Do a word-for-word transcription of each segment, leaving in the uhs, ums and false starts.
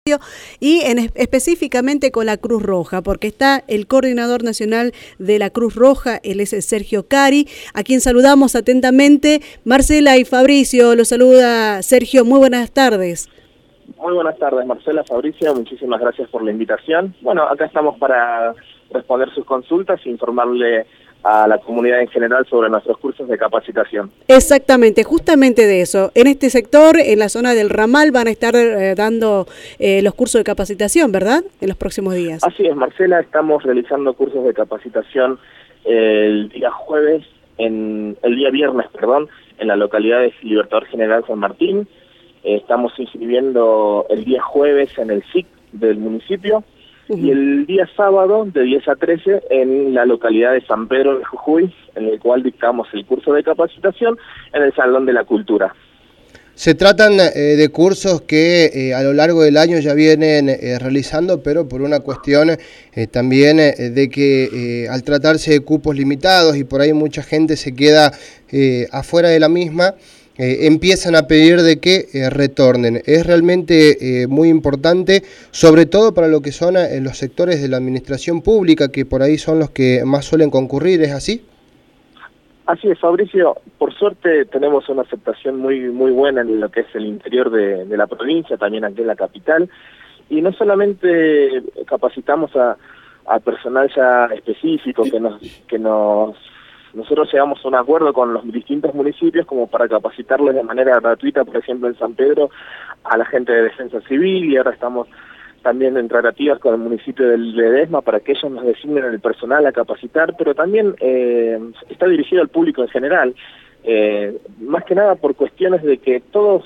Fabricio, y en, específicamente con la Cruz Roja, porque está el coordinador nacional de la Cruz Roja, él es Sergio Cari, a quien saludamos atentamente. Marcela y Fabricio, los saluda Sergio, muy buenas tardes. Muy buenas tardes, Marcela, Fabricio, muchísimas gracias por la invitación. Bueno, acá estamos para responder sus consultas e informarle a la comunidad en general sobre nuestros cursos de capacitación. Exactamente, justamente de eso. En este sector, en la zona del ramal, van a estar eh, dando eh, los cursos de capacitación, ¿verdad? En los próximos días. Así es, Marcela, estamos realizando cursos de capacitación el día jueves, en el día viernes, perdón, en la localidad de Libertador General San Martín. Eh, estamos inscribiendo el día jueves en el S I C del municipio. Uh-huh. Y el día sábado, de diez a trece, en la localidad de San Pedro de Jujuy, en el cual dictamos el curso de capacitación en el Salón de la Cultura. Se tratan eh, de cursos que eh, a lo largo del año ya vienen eh, realizando, pero por una cuestión eh, también eh, de que eh, al tratarse de cupos limitados y por ahí mucha gente se queda eh, afuera de la misma, Eh, empiezan a pedir de que eh, retornen. Es realmente eh, muy importante, sobre todo para lo que son eh, los sectores de la administración pública, que por ahí son los que más suelen concurrir, ¿es así? Así es, Fabricio. Por suerte tenemos una aceptación muy muy buena en lo que es el interior de, de la provincia, también aquí en la capital, y no solamente capacitamos a, a personal ya específico que nos que nos Nosotros llegamos a un acuerdo con los distintos municipios como para capacitarles de manera gratuita, por ejemplo en San Pedro, a la gente de Defensa Civil, y ahora estamos también en tratativas con el municipio de Ledesma para que ellos nos designen el personal a capacitar, pero también eh, está dirigido al público en general, eh, más que nada por cuestiones de que todos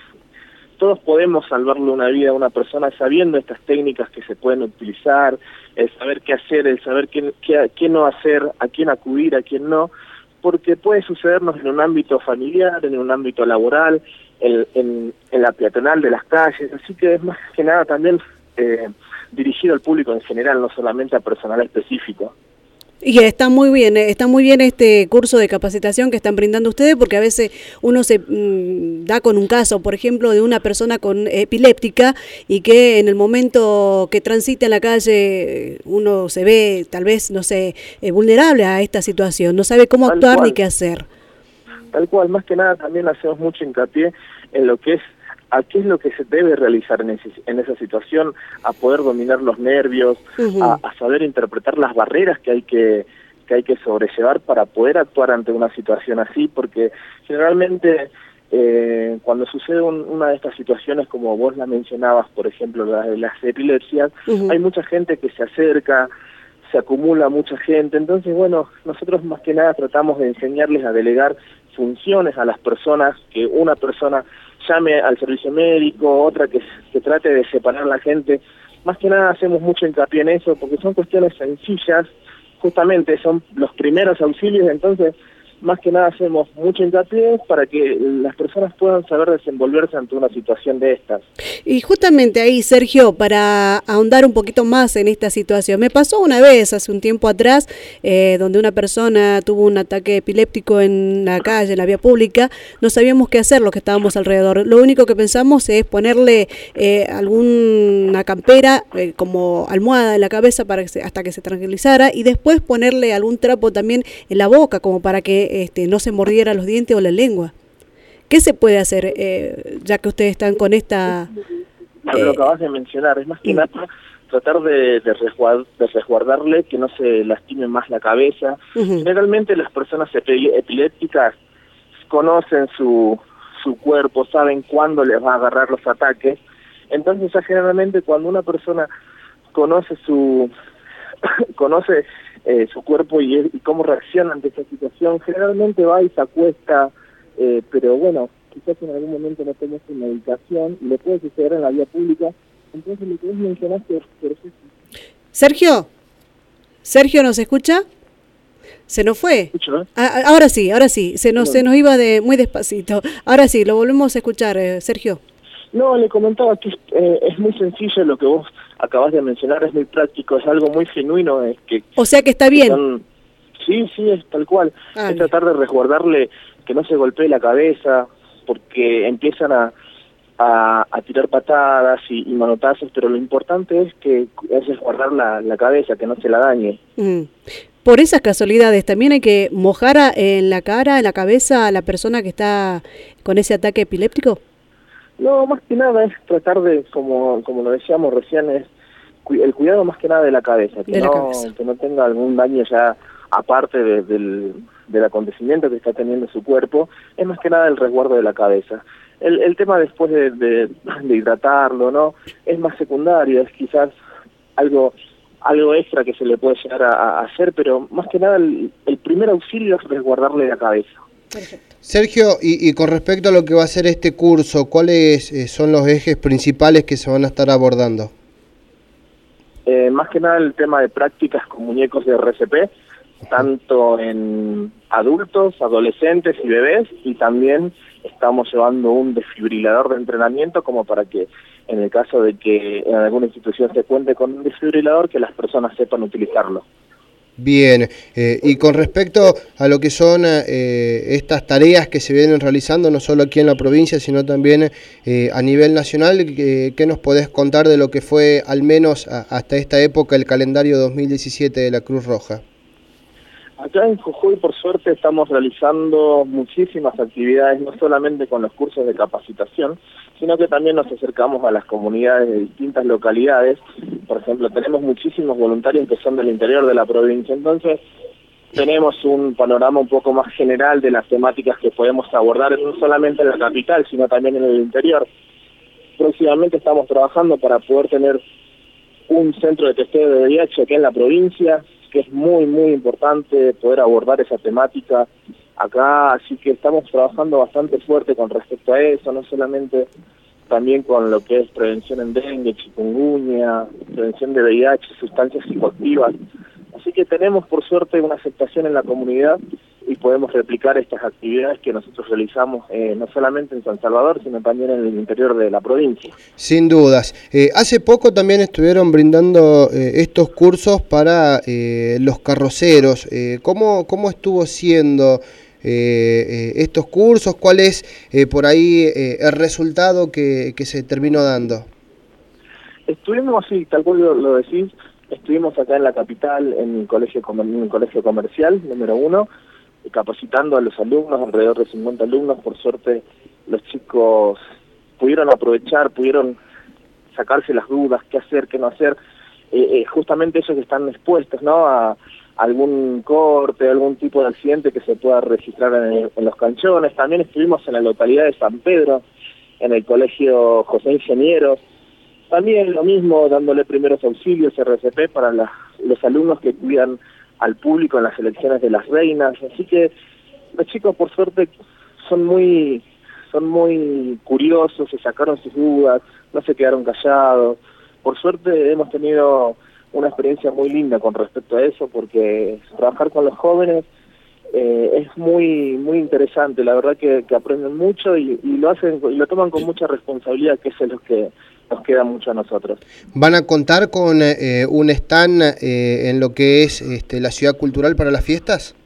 todos podemos salvarle una vida a una persona sabiendo estas técnicas que se pueden utilizar, el saber qué hacer, el saber qué, qué, qué no hacer, a quién acudir, a quién no, porque puede sucedernos en un ámbito familiar, en un ámbito laboral, en, en, en la peatonal de las calles, así que es más que nada también eh, dirigido al público en general, no solamente a personal específico. Y está muy bien, está muy bien este curso de capacitación que están brindando ustedes, porque a veces uno se mmm, da con un caso, por ejemplo, de una persona con epiléptica y que en el momento que transita en la calle uno se ve tal vez, no sé, eh, vulnerable a esta situación, no sabe cómo Tal actuar cual. ni qué hacer. Tal cual, más que nada también hacemos mucho hincapié en lo que es a qué es lo que se debe realizar en, ese, en esa situación, a poder dominar los nervios, uh-huh. a, a saber interpretar las barreras que hay que, que hay que sobrellevar para poder actuar ante una situación así, porque generalmente eh, cuando sucede un, una de estas situaciones, como vos la mencionabas, por ejemplo, las de las epilepsias, uh-huh. hay mucha gente que se acerca, se acumula mucha gente, entonces bueno, nosotros más que nada tratamos de enseñarles a delegar funciones a las personas, que una persona llame al servicio médico, otra que, que trate de separar a la gente. Más que nada hacemos mucho hincapié en eso, porque son cuestiones sencillas, justamente son los primeros auxilios, entonces más que nada hacemos mucho hincapié para que las personas puedan saber desenvolverse ante una situación de estas. Y justamente ahí, Sergio, para ahondar un poquito más en esta situación, me pasó una vez, hace un tiempo atrás, eh, donde una persona tuvo un ataque epiléptico en la calle, en la vía pública, no sabíamos qué hacer los que estábamos alrededor. Lo único que pensamos es ponerle eh, alguna campera eh, como almohada en la cabeza para que se, hasta que se tranquilizara, y después ponerle algún trapo también en la boca como para que Este, no se mordiera los dientes o la lengua. ¿Qué se puede hacer, eh, ya que ustedes están con esta... Bueno, eh, lo acabas de mencionar, es más que nada tratar de, de, resguard, de resguardarle que no se lastime más la cabeza. Uh-huh. Generalmente las personas epilépticas conocen su, su cuerpo, saben cuándo les va a agarrar los ataques, entonces ya generalmente cuando una persona conoce su... conoce eh, su cuerpo y, y cómo reacciona ante esta situación, generalmente va y se acuesta, eh, pero bueno, quizás en algún momento no tome su medicación y le puede suceder en la vía pública, entonces lo que vos mencionaste es perfecto. Sergio, Sergio, ¿nos escucha? ¿Se nos fue? Escucho, ¿eh? Ah, ahora sí, ahora sí, se nos, bueno. se nos iba de muy despacito, ahora sí, lo volvemos a escuchar, eh, Sergio. No, le comentaba que eh, es muy sencillo lo que vos acabas de mencionar, es muy práctico, es algo muy genuino. Es que, o sea que está bien. Que son, sí, sí, es tal cual. Ah, es tratar de resguardarle que no se golpee la cabeza, porque empiezan a, a, a tirar patadas y, y manotazos, pero lo importante es que es resguardar la, la cabeza, que no se la dañe. Mm. Por esas casualidades, ¿también hay que mojar a, en la cara, en la cabeza a la persona que está con ese ataque epiléptico? No, más que nada es tratar de, como, como lo decíamos recién, es cu el cuidado más que nada de la cabeza, que, de la no, cabeza. que no tenga algún daño ya aparte de, del, del acontecimiento que está teniendo su cuerpo, es más que nada el resguardo de la cabeza. El, el tema después de, de, de hidratarlo, ¿no? Es más secundario, es quizás algo algo extra que se le puede llegar a, a hacer, pero más que nada el, el primer auxilio es resguardarle la cabeza. Perfecto. Sergio, y, y con respecto a lo que va a ser este curso, ¿cuáles eh, son los ejes principales que se van a estar abordando? Eh, más que nada el tema de prácticas con muñecos de R C P, tanto en adultos, adolescentes y bebés, y también estamos llevando un desfibrilador de entrenamiento como para que en el caso de que en alguna institución se cuente con un desfibrilador, que las personas sepan utilizarlo. Bien, eh, y con respecto a lo que son eh, estas tareas que se vienen realizando, no solo aquí en la provincia, sino también eh, a nivel nacional, eh, ¿qué nos podés contar de lo que fue, al menos a, hasta esta época, el calendario dos mil diecisiete de la Cruz Roja? Acá en Jujuy, por suerte, estamos realizando muchísimas actividades, no solamente con los cursos de capacitación, sino que también nos acercamos a las comunidades de distintas localidades. Por ejemplo, tenemos muchísimos voluntarios que son del interior de la provincia, entonces tenemos un panorama un poco más general de las temáticas que podemos abordar, no solamente en la capital, sino también en el interior. Próximamente estamos trabajando para poder tener un centro de testeo de V I H aquí en la provincia, que es muy, muy importante poder abordar esa temática acá, así que estamos trabajando bastante fuerte con respecto a eso, no solamente también con lo que es prevención en dengue, chikungunya, prevención de V I H, sustancias psicoactivas, así que tenemos por suerte una aceptación en la comunidad y podemos replicar estas actividades que nosotros realizamos eh, no solamente en San Salvador, sino también en el interior de la provincia. Sin dudas. Eh, hace poco también estuvieron brindando eh, estos cursos para eh, los carroceros. Eh, ¿cómo, ¿Cómo estuvo siendo eh, eh, estos cursos? ¿Cuál es eh, por ahí eh, el resultado que, que se terminó dando? Estuvimos, sí, tal cual lo, lo decís, estuvimos acá en la capital, en un colegio, en un colegio comercial, número uno, capacitando a los alumnos, alrededor de cincuenta alumnos. Por suerte los chicos pudieron aprovechar, pudieron sacarse las dudas, qué hacer, qué no hacer, eh, eh, justamente ellos están expuestos, ¿no?, a algún corte, algún tipo de accidente que se pueda registrar en, en los canchones. También estuvimos en la localidad de San Pedro, en el colegio José Ingenieros, también lo mismo, dándole primeros auxilios R C P para la, los alumnos que cuidan al público en las elecciones de las reinas, así que los chicos por suerte son muy son muy curiosos, se sacaron sus dudas, no se quedaron callados. Por suerte hemos tenido una experiencia muy linda con respecto a eso, porque trabajar con los jóvenes eh, es muy muy interesante, la verdad que, que aprenden mucho y, y lo hacen y lo toman con mucha responsabilidad, que es lo que nos queda mucho a nosotros. ¿Van a contar con eh, un stand eh, en lo que es este, la ciudad cultural para las fiestas?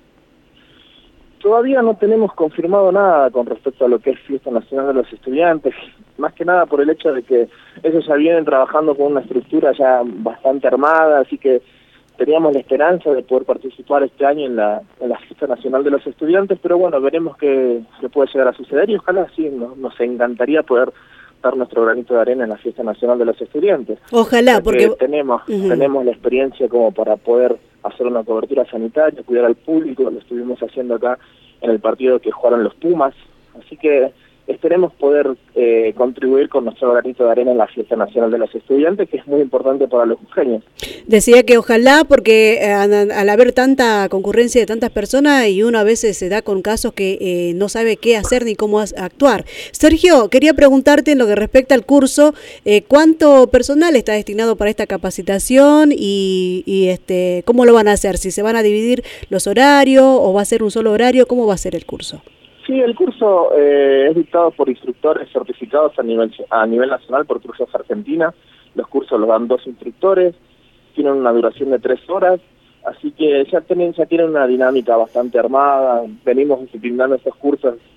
Todavía no tenemos confirmado nada con respecto a lo que es Fiesta Nacional de los Estudiantes, más que nada por el hecho de que ellos ya vienen trabajando con una estructura ya bastante armada, así que teníamos la esperanza de poder participar este año en la, en la Fiesta Nacional de los Estudiantes, pero bueno, veremos qué, qué puede llegar a suceder y ojalá sí, nos, nos encantaría poder dar nuestro granito de arena en la Fiesta Nacional de los Estudiantes. Ojalá, porque tenemos uh-huh. tenemos la experiencia como para poder hacer una cobertura sanitaria, cuidar al público, lo estuvimos haciendo acá en el partido que jugaron los Pumas, así que esperemos poder eh, contribuir con nuestro granito de arena en la Fiesta Nacional de los Estudiantes, que es muy importante para los jujeños. Decía que ojalá, porque al, al haber tanta concurrencia de tantas personas y uno a veces se da con casos que eh, no sabe qué hacer ni cómo actuar. Sergio, quería preguntarte en lo que respecta al curso, eh, ¿cuánto personal está destinado para esta capacitación y, y este cómo lo van a hacer? ¿Si se van a dividir los horarios o va a ser un solo horario? ¿Cómo va a ser el curso? Sí, el curso eh, es dictado por instructores certificados a nivel a nivel nacional por Cruz Roja Argentina. Los cursos los dan dos instructores, tienen una duración de tres horas, así que ya tienen, ya tienen una dinámica bastante armada. Venimos disciplinando estos cursos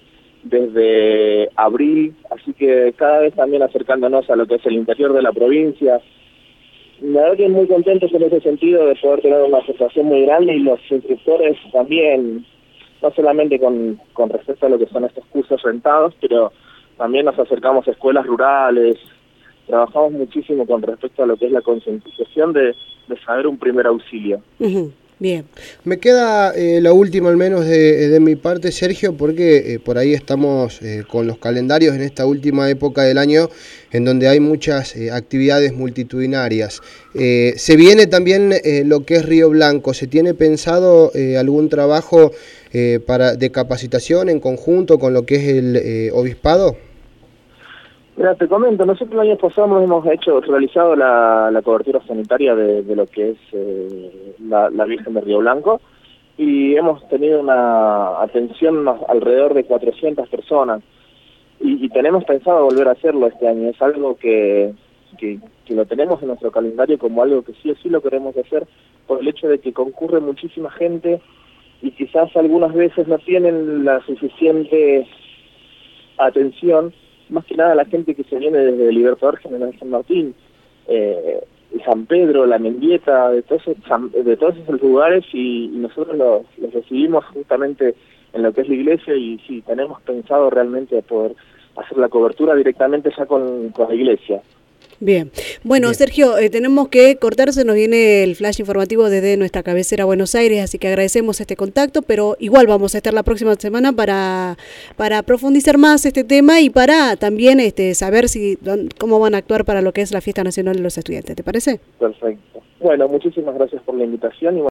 desde abril, así que cada vez también acercándonos a lo que es el interior de la provincia. Me verdad muy contentos en ese sentido de poder tener una aceptación muy grande, y los instructores también, no solamente con, con respecto a lo que son estos cursos rentados, pero también nos acercamos a escuelas rurales, trabajamos muchísimo con respecto a lo que es la concientización de, de saber un primer auxilio. Uh-huh. Bien. Me queda eh, la última al menos de, de mi parte, Sergio, porque eh, por ahí estamos eh, con los calendarios en esta última época del año en donde hay muchas eh, actividades multitudinarias. Eh, se viene también eh, lo que es Río Blanco. ¿Se tiene pensado eh, algún trabajo eh, para de capacitación en conjunto con lo que es el eh, obispado? Mira, te comento, nosotros el año pasado hemos hecho, realizado la, la cobertura sanitaria de, de lo que es eh, la, la Virgen de Río Blanco, y hemos tenido una atención alrededor de cuatrocientas personas, y, y tenemos pensado volver a hacerlo este año. Es algo que, que, que lo tenemos en nuestro calendario como algo que sí o sí lo queremos hacer, por el hecho de que concurre muchísima gente y quizás algunas veces no tienen la suficiente atención, más que nada la gente que se viene desde el Libertador General San Martín, eh, San Pedro, La Mendieta, de todos esos, de todos esos lugares, y, y nosotros los, los recibimos justamente en lo que es la iglesia, y sí, tenemos pensado realmente poder hacer la cobertura directamente ya con, con la iglesia. Bien. Bueno, Bien. Sergio, eh, tenemos que cortar, se nos viene el flash informativo desde nuestra cabecera Buenos Aires, así que agradecemos este contacto, pero igual vamos a estar la próxima semana para para profundizar más este tema y para también este saber si cómo van a actuar para lo que es la Fiesta Nacional de los Estudiantes. ¿Te parece? Perfecto. Bueno, muchísimas gracias por la invitación. Y